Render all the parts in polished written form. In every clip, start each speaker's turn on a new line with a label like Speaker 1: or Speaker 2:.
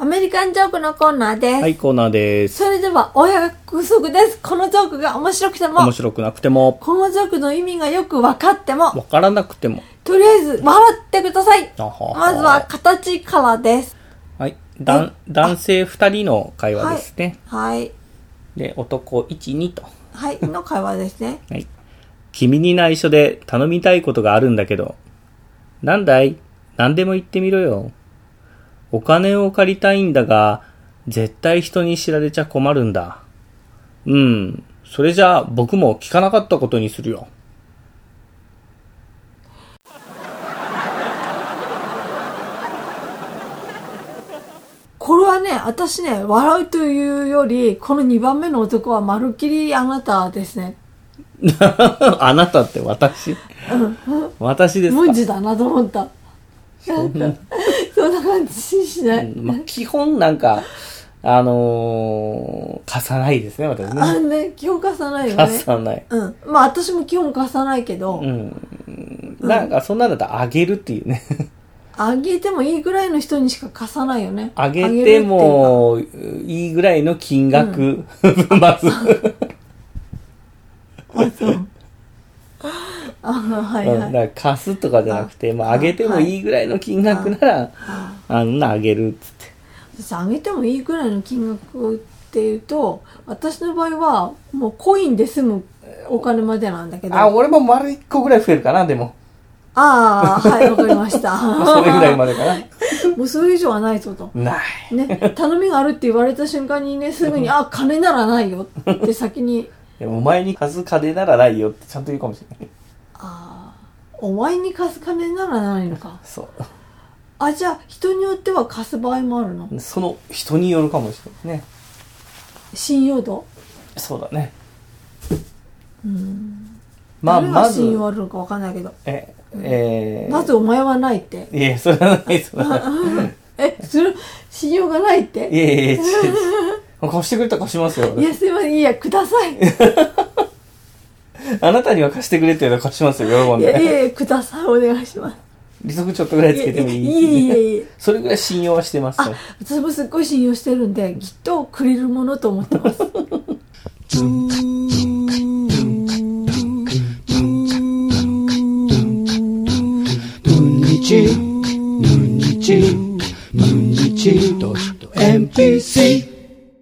Speaker 1: アメリカンジョークのコーナーです。
Speaker 2: はい、コーナーです。
Speaker 1: それではお約束です。このジョークが面白くても、
Speaker 2: 面白くなくても、
Speaker 1: このジョークの意味がよく分かっても、
Speaker 2: わからなくても、
Speaker 1: とりあえず笑ってください。
Speaker 2: は
Speaker 1: まずは形からです。
Speaker 2: はい、男性2人の会話ですね。
Speaker 1: はい。
Speaker 2: で、男1、2と。
Speaker 1: はい、の会話ですね。
Speaker 2: はい。君に内緒で頼みたいことがあるんだけど、なんだい？何でも言ってみろよ。お金を借りたいんだが、絶対人に知られちゃ困るんだ。それじゃあ僕も聞かなかったことにするよ。
Speaker 1: これはね、私ね、笑うというより、この2番目の男はまるっきりあなたですね。
Speaker 2: あなたって私？私ですか？
Speaker 1: 文字だなと思った。そんな感じしない。
Speaker 2: 基本なんか、貸さないですね、私ね。
Speaker 1: 基本貸さないよね。
Speaker 2: 貸さない。
Speaker 1: 私も基本貸さないけど。
Speaker 2: なんか、そんなのだったらあげるっていうね。
Speaker 1: あげてもいいぐらいの人にしか貸さないよね。
Speaker 2: あげてもいいぐらいの金額、まず。
Speaker 1: そう。はいはい。
Speaker 2: だから貸すとかじゃなくて、あげてもいいぐらいの金額なら、あげるっつって。
Speaker 1: 私、あげてもいいぐらいの金額っていうと、私の場合は、もうコインで済むお金までなんだけど。
Speaker 2: 俺も丸1個ぐらい増えるかな、でも。
Speaker 1: はい、わかりました。
Speaker 2: それぐらいまでかな。
Speaker 1: もうそれ以上はないぞと。
Speaker 2: ない。
Speaker 1: ね、頼みがあるって言われた瞬間にね、すぐに、金ならないよって先に。
Speaker 2: お前に貸す金ならないよってちゃんと言うかもしれない。
Speaker 1: お前に貸す金ならないのか。
Speaker 2: そう。
Speaker 1: じゃあ、人によっては貸す場合もあるの？
Speaker 2: その人によるかもしれないね。
Speaker 1: 信用度？
Speaker 2: そうだね。
Speaker 1: まず信用あるのか分かんないけど。まずお前はないって。
Speaker 2: いや、それはない、それはない。
Speaker 1: 信用がないって？
Speaker 2: いや、貸してくれたら貸しますよ。
Speaker 1: いや、すいません、いや、ください。
Speaker 2: あなたには貸してくれって言うのは貸しますよ、喜んで。
Speaker 1: いや、ください、お願いします。
Speaker 2: 利息ちょっとぐらいつけてもいい。
Speaker 1: いい。
Speaker 2: それぐらい信用はしてます。
Speaker 1: 私もすっごい信用してるんで、きっとくれるものと思ってます。NPC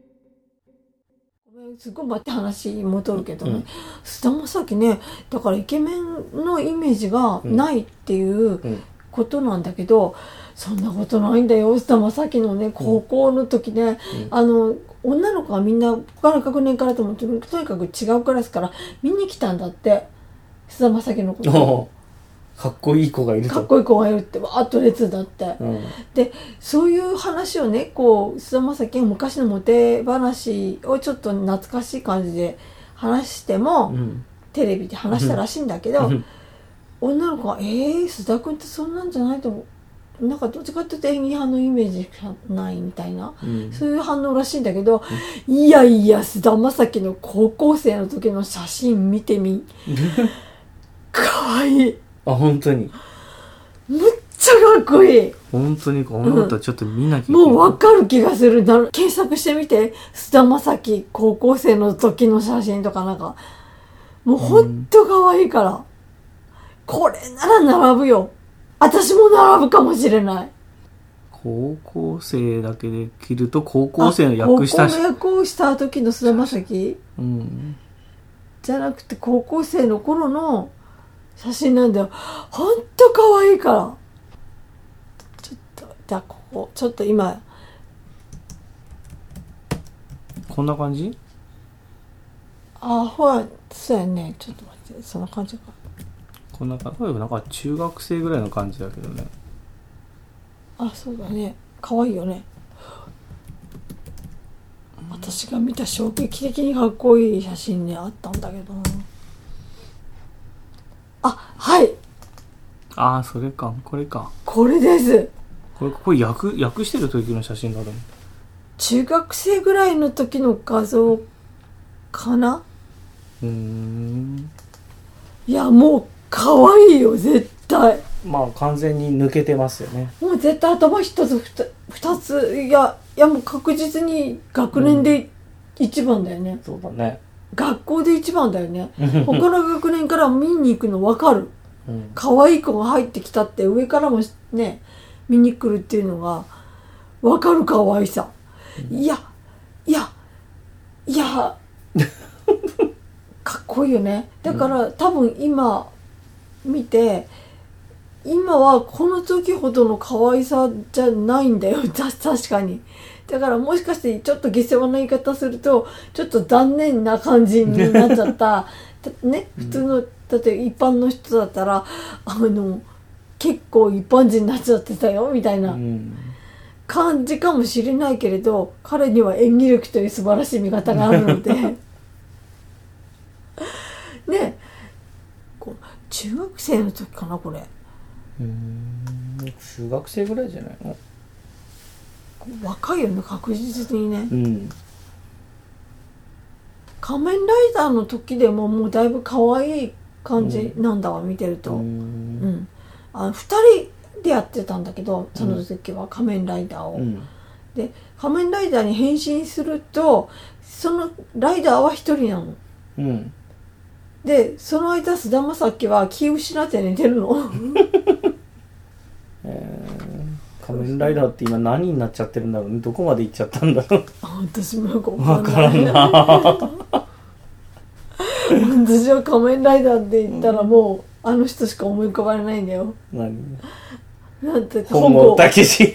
Speaker 1: すごい待って話戻るけどね、菅田将暉ね、だからイケメンのイメージがないっていうことなんだけど、そんなことないんだよ。菅田将暉のね、高校の時ね、女の子がみんな他の学年からとにかく違うクラスから見に来たんだって、菅田将暉のことを。
Speaker 2: かっこいい子がいると。
Speaker 1: かっこいい子がいるってわーっと列だって、でそういう話をね、菅田将暉が昔のモテ話をちょっと懐かしい感じで話しても、テレビで話したらしいんだけど、女の子が須田君ってそんなんじゃないと思う、なんかどっちかっていうと演技派のイメージがないみたいな、そういう反応らしいんだけど、いや菅田将暉の高校生の時の写真見てみかわいい。
Speaker 2: 本当に
Speaker 1: むっちゃかっこいい。
Speaker 2: 本当にこんなことはちょっと見なきゃいけない。
Speaker 1: もうわかる気がする。検索してみて、菅田将暉高校生の時の写真とかなんか、もうほんとかわいいから、これなら並ぶよ。私も並ぶかもしれない。
Speaker 2: 高校生だけで着ると、高校生の役した
Speaker 1: 高校の役をした時の菅田将暉、じゃなくて高校生の頃の写真なんだよ。ほんと可愛いから。ちょっと今。
Speaker 2: こんな感じ？
Speaker 1: ほら、そうやね。ちょっと待って、そんな感じか。
Speaker 2: こんな感じ。なんか中学生ぐらいの感じだけどね。
Speaker 1: そうだね。可愛いよね。私が見た衝撃的にかっこいい写真ね、あったんだけど。はい。
Speaker 2: それか、これか。
Speaker 1: これです。
Speaker 2: これ訳してる時の写真だろう。
Speaker 1: 中学生ぐらいの時の画像かな。いや、もう可愛いよ、絶対。
Speaker 2: 完全に抜けてますよね。
Speaker 1: もう絶対頭一つ二つ、いややもう確実に学年で一番だよね、
Speaker 2: そうだね。
Speaker 1: 学校で一番だよね。他の学年から見に行くの分かる。可愛い子が入ってきたって上からもね見に来るっていうのが分かる可愛さ。いやかっこいいよね。だから多分今見て今はこの時ほどの可愛さじゃないんだよ確かに。だからもしかしてちょっと下世話な言い方するとちょっと残念な感じになっちゃったね、普通のだって一般の人だったら結構一般人になっちゃってたよみたいな感じかもしれないけれど、彼には演技力という素晴らしい見方があるのでね、こう中学生の時かなこれ。
Speaker 2: 中学生ぐらいじゃないの？
Speaker 1: 若いよね確実にね、仮面ライダーの時でももうだいぶ可愛い感じなんだわ、見てると。2人でやってたんだけどその時は仮面ライダーを、で仮面ライダーに変身するとそのライダーは1人なの、でその間菅田将暉は気を失って寝てるの
Speaker 2: 仮面ライダーって今何になっちゃってるんだろうね。どこまで行っちゃったんだろう。
Speaker 1: 私もよく
Speaker 2: 分からんな
Speaker 1: 私は仮面ライダーって言ったらもうあの人しか思い浮かばれないんだよ。なんて
Speaker 2: 本郷武史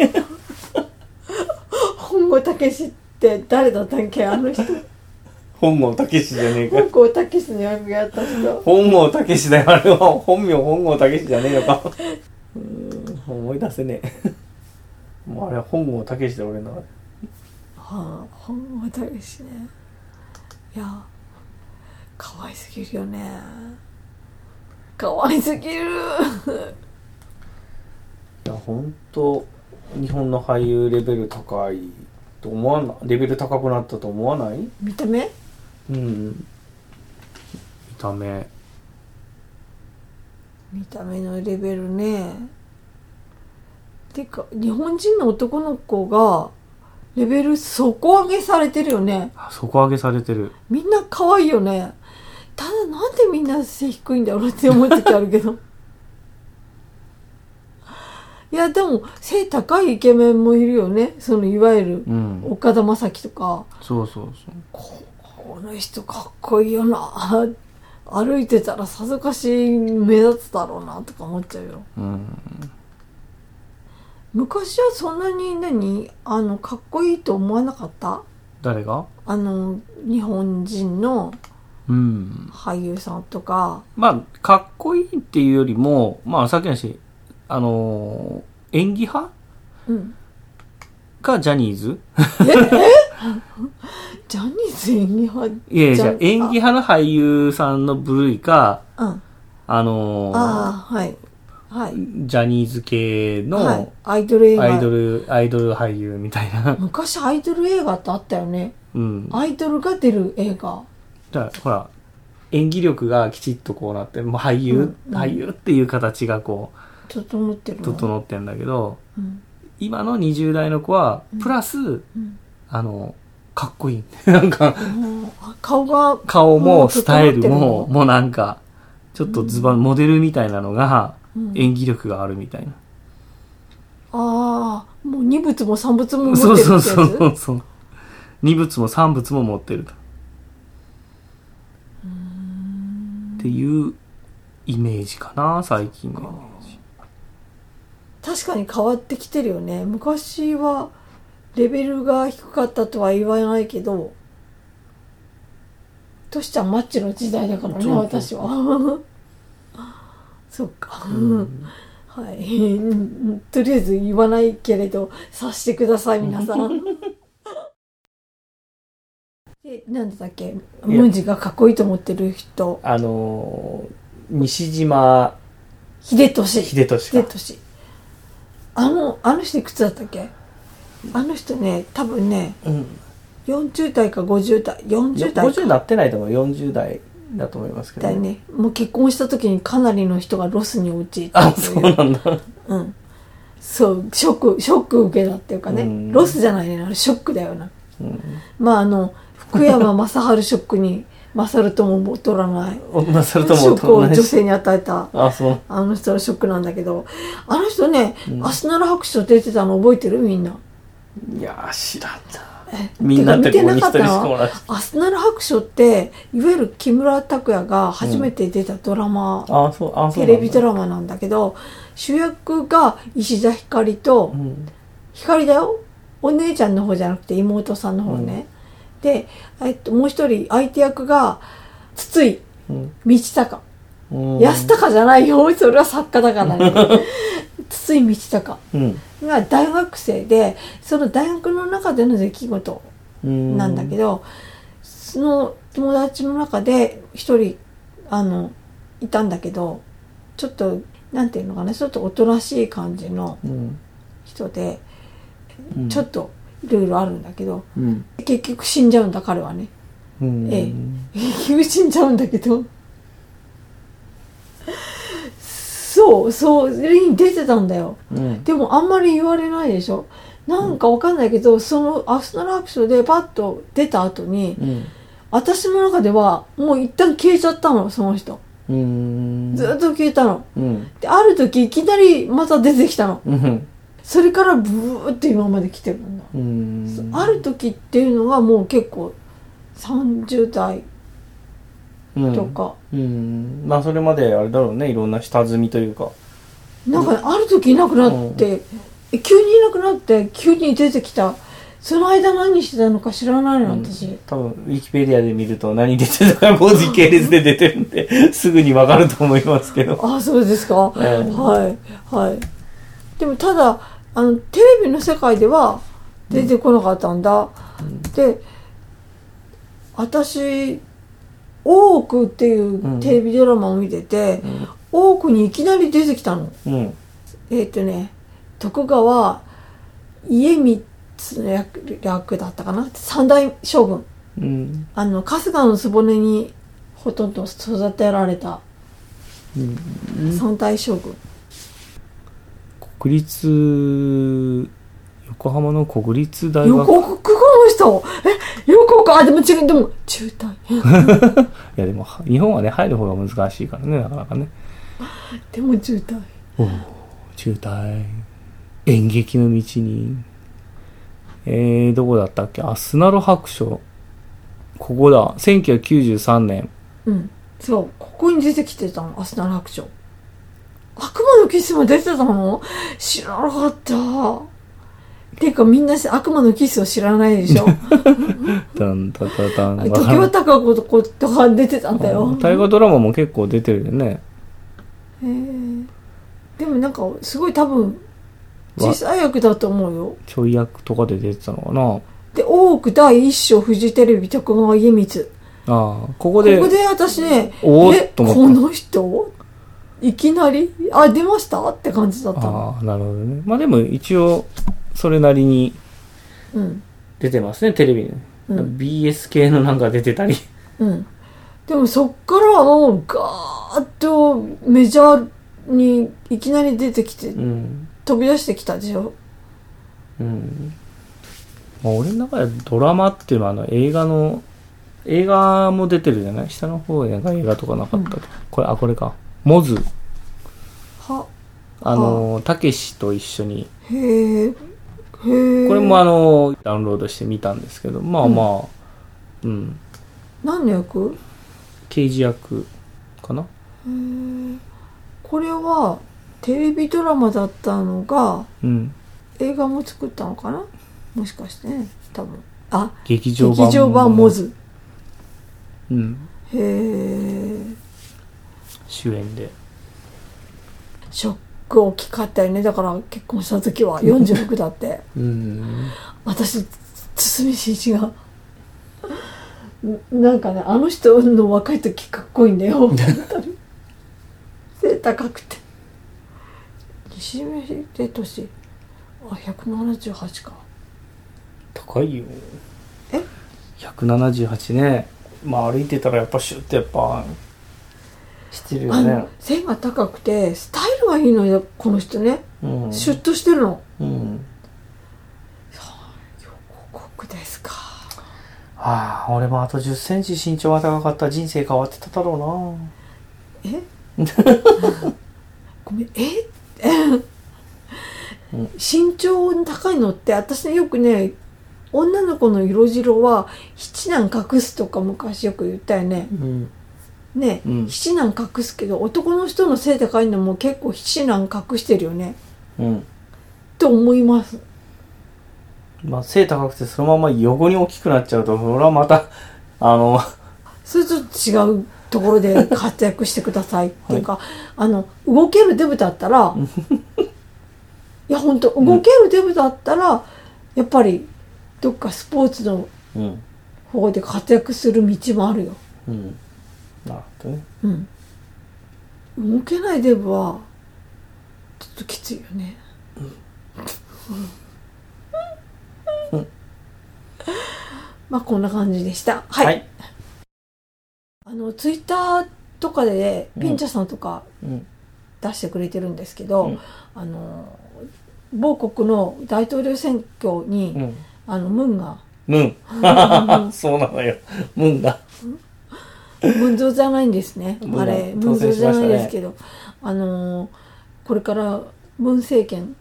Speaker 1: 本郷武史って誰だったっけあの人。
Speaker 2: 本郷武史じゃねえか。
Speaker 1: 本郷武史の役やった人。
Speaker 2: 本郷武史だよあれは。本名本郷武史じゃねえのか思い出せねえもうあれは本郷武史で俺の中で。
Speaker 1: 本郷武史ね。いや可愛すぎるよね。可愛すぎる
Speaker 2: いや本当日本の俳優レベル高いと思わない？レベル高くなったと思わない？
Speaker 1: 見た目？
Speaker 2: 見た目
Speaker 1: のレベルね。てか日本人の男の子がレベル底上げされてるよね。
Speaker 2: 底上げされてる。
Speaker 1: みんな可愛いよね。ただなんでみんな背低いんだろうって思う時あるけどいやでも背高いイケメンもいるよね。そのいわゆる岡田将生とか、
Speaker 2: そう
Speaker 1: この人かっこいいよな、歩いてたらさぞかし目立つだろうなとか思っちゃうよ。昔はそんなにかっこいいと思わなかった？
Speaker 2: 誰が？
Speaker 1: 日本人の俳優さんとか、
Speaker 2: まあかっこいいっていうよりもさっきの話演技派、がジャニーズ
Speaker 1: ジャニーズ演技派？
Speaker 2: いや演技派の俳優さんの部類か、ジャニーズ系の、
Speaker 1: アイドル映画、
Speaker 2: アイドル俳優みたいな。
Speaker 1: 昔アイドル映画ってあったよね。アイドルが出る映画。
Speaker 2: だからほら演技力がきちっとこうなってもう俳優っていう形がこう整ってんだけど、今の20代の子はプラス、かっこいいなんか顔もスタイルももうなんかちょっとズバンモデルみたいなのが演技力があるみたいな。
Speaker 1: もう2物も3物も持ってるってやつ？
Speaker 2: そう2物も3物も持ってるとっていうイメージかな最近のイメージ。
Speaker 1: 確かに変わってきてるよね。昔はレベルが低かったとは言わないけど、トシちゃんマッチの時代だからね私はそっか、はい、とりあえず言わないけれど察してください皆さんなんだっけ、ムンジがかっこいいと思ってる人、
Speaker 2: 西島秀俊
Speaker 1: あの人いくつだったっけ？あの人ね多分ね、40代か50代40代か
Speaker 2: 50なってないと思う。40代だと思いますけど
Speaker 1: ね。もう結婚した時にかなりの人がロスに陥った。
Speaker 2: そうなんだ。
Speaker 1: そうショック受けたっていうかね、ロスじゃないね、あれショックだよな、まあ福山雅治ショックに勝るとも劣らないショックを女性に与えたあの人のショックなんだけど、あの人ね、アスナル白書出てたの覚えてる？みんな。
Speaker 2: いや知らんな。みんなってここに一人しかもらう。
Speaker 1: アスナル白書っていわゆる木村拓哉が初めて出たドラマ、テレビドラマなんだけど、主役が石田ひかりと、ひかりだよ、お姉ちゃんの方じゃなくて妹さんの方ね、で、もう一人相手役が筒井道隆、安隆じゃないよ、それは作家だからね筒井道隆が大学生で、その大学の中での出来事なんだけど、その友達の中で一人いたんだけど、ちょっとなんていうのかな、ちょっとおとなしい感じの人で、ちょっといろいろあるんだけど、結局死んじゃうんだ彼はね、結局死んじゃうんだけどそれに出てたんだよ、でもあんまり言われないでしょ、なんかわかんないけど、そのアスナル白書でパッと出た後に、私の中ではもう一旦消えちゃったの、その人。ずっと消えたの、である時いきなりまた出てきたの、それからブーって今まで来てるんだ。ある時っていうのがもう結構30代とか、
Speaker 2: まあそれまであれだろうね、いろんな下積みというか、
Speaker 1: なんか、ある時いなくなって、急にいなくなって急に出てきた。その間何してたのか知らないの、私。
Speaker 2: 多分ウィキペディアで見ると何出てたかもう時系列で出てるんですぐに分かると思いますけど。
Speaker 1: あ、そうですか、でもただテレビの世界では出てこなかったんだ、で私大奥っていうテレビドラマを見てて、大奥にいきなり出てきたの、徳川家光の役だったかな、三代将軍、春日の局にほとんど育てられた三代将軍、
Speaker 2: 国立横浜の国立大学、
Speaker 1: 横国語の人、横国、でも違う、でも中退
Speaker 2: いやでも日本はね入る方が難しいからね、なかなかね。
Speaker 1: でも中退、
Speaker 2: 中退、演劇の道に、どこだったっけ、アスナル白書、ここだ、1993年。
Speaker 1: そう、ここに出てきてたの、アスナル白書。悪魔のキスも出てたの？知らなかった。ていうかみんな悪魔のキスを知らないでしょ
Speaker 2: だんだだだん。
Speaker 1: 時は高子とか出てたんだよ。
Speaker 2: 大河ドラマも結構出てるよね。
Speaker 1: でもなんかすごい多分小さい役だと思うよ。
Speaker 2: ちょい役とかで出てたのかな。
Speaker 1: で、大奥第一章フジテレビ徳川家光。
Speaker 2: ここで
Speaker 1: 私ね、
Speaker 2: おーっと思った。
Speaker 1: この人いきなり出ましたって感じだったの。
Speaker 2: なるほどね。まあでも一応それなりに出てますね、テレビに、BS 系のなんか出てたり、
Speaker 1: でもそっからはもうガーッとメジャーにいきなり出てきて、飛び出してきたでしょ。
Speaker 2: まあ、俺の中でドラマっていうのは映画も出てるじゃない、下の方で映画とかなかったと、これか、モズ、たけしと一緒に、これもダウンロードしてみたんですけど、何
Speaker 1: の役？
Speaker 2: 刑事役かな。
Speaker 1: これはテレビドラマだったのが、映画も作ったのかな、もしかしてね、多分。劇場版モズ。
Speaker 2: 主演で。
Speaker 1: ショック大きかったよね。だから結婚した時は46だって私堤真一がなんかね、あの人の若い時かっこいいんだよ背高くて。西目秀俊178か、
Speaker 2: 高いよ。178ね。まあ歩いてたらやっぱシュッてやっぱしてるよね。
Speaker 1: 背が高くてスタイルがいいのよこの人ね、シュッとしてるの。横国ですか。
Speaker 2: 俺もあと10センチ身長が高かったら人生変わってただろうな。
Speaker 1: ごめん、身長高いのって私ねよくね、女の子の色白は七男隠すとか昔よく言ったよね。七男隠すけど男の人の背高いのも結構七男隠してるよね。と思います。
Speaker 2: 背高くてそのまま横に大きくなっちゃうと、それはまた
Speaker 1: それと違うところで活躍してくださいっていうか、動けるデブだったらいや本当動けるデブだったらやっぱりどっかスポーツの方で活躍する道もあるよ。
Speaker 2: なるほどね。
Speaker 1: 動けないデブはちょっときついよね。こんな感じでした。はい。ツイッターとかでピンチャさんとか出してくれてるんですけど、某国の大統領選挙に、ムンが
Speaker 2: そうなのよ。ムンが
Speaker 1: ムンゾーじゃないんですね。ムンゾーじゃないですけど、これからムン政権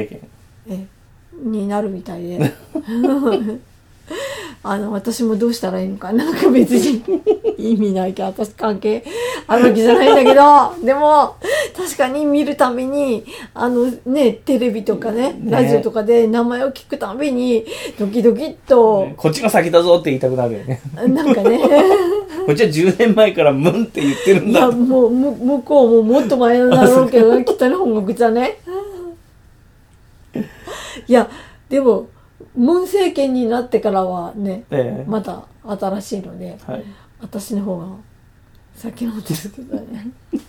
Speaker 1: になるみたいで私もどうしたらいいのか、なんか別に意味ないけど私関係あるわけじゃないんだけど、でも確かに見るたびにテレビとかねラジオとかで名前を聞くたびにドキドキっと、
Speaker 2: こっちが先だぞって言いたくなるよね。
Speaker 1: なんかね
Speaker 2: こっちは10年前からムンって言ってるんだ。
Speaker 1: いやもう向こうももっと前なんだろうけど北日本国じゃねいやでもムン政権になってからはね、また新しいので、私の方が先のですけどね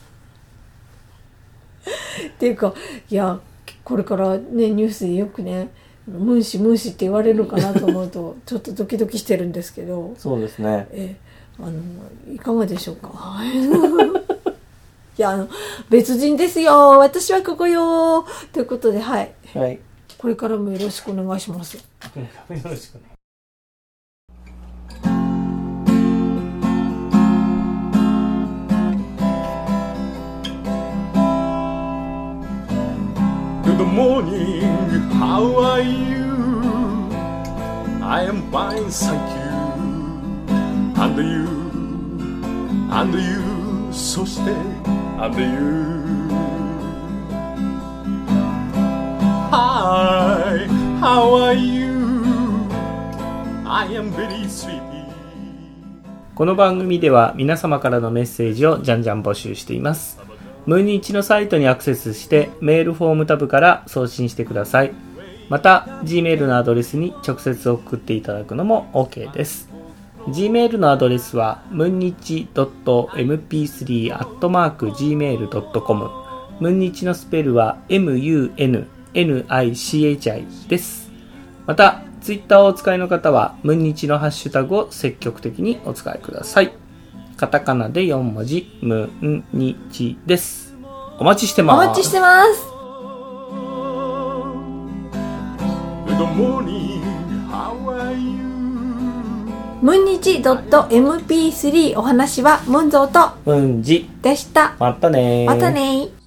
Speaker 1: っていうか、いやこれからねニュースでよくねムン氏って言われるかなと思うとちょっとドキドキしてるんですけど。
Speaker 2: そうですね。
Speaker 1: いかがでしょうかいや別人ですよ、私はここよということで、これからもよろしくお願いします。よろしくね。
Speaker 3: Good morning, how are you? I am fine, thank you. And you, so stay, and you.Hi, how are you? I am very sleepy.
Speaker 2: この番組では皆様からのメッセージをじゃんじゃん募集しています。ムンニチのサイトにアクセスしてメールフォームタブから送信してください。また Gmail のアドレスに直接送っていただくのも OK です。Gmail のアドレスは munnichi.mp3@gmail.com。 ムンニチのスペルは MUNNICHI です。また、ツイッターをお使いの方は、ムンニチのハッシュタグを積極的にお使いください。カタカナで4文字、ムンニチです。お待ちしてます。
Speaker 1: お待ちしてます。
Speaker 3: Good morning, how are you?
Speaker 1: ムンニチ .mp3 お話はムンゾーと
Speaker 2: ムンジ
Speaker 1: でした。
Speaker 2: またね。
Speaker 1: またね。